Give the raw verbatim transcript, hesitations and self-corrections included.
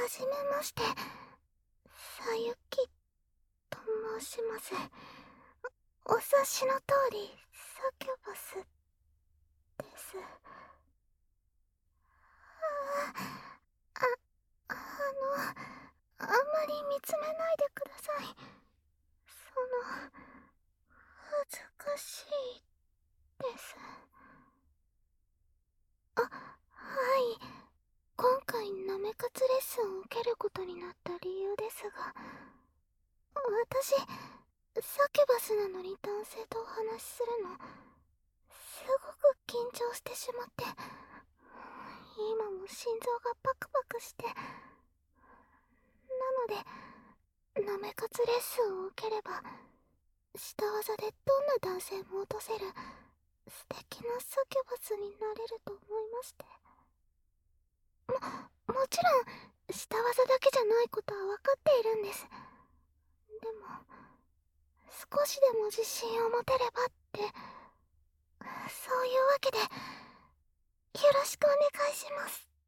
じめまして、さゆきと申します。お察しの通り、サキュバスです。あ、あ、あの、あんまり見つめないでください。その、恥ずかしいです。あ、はい。今回なめかつレッスンを受けることになった理由ですが、私、サキュバスなのに男性とお話しするの、すごく緊張してしまって、今も心臓がパクパクして、なので、なめかつレッスンを受ければ、下技でどんな男性も落とせる素敵なサキュバスになれると思いまして。も、もちろん、下技だけじゃないことは分かっているんです。でも、少しでも自信を持てればって、そういうわけで、よろしくお願いします。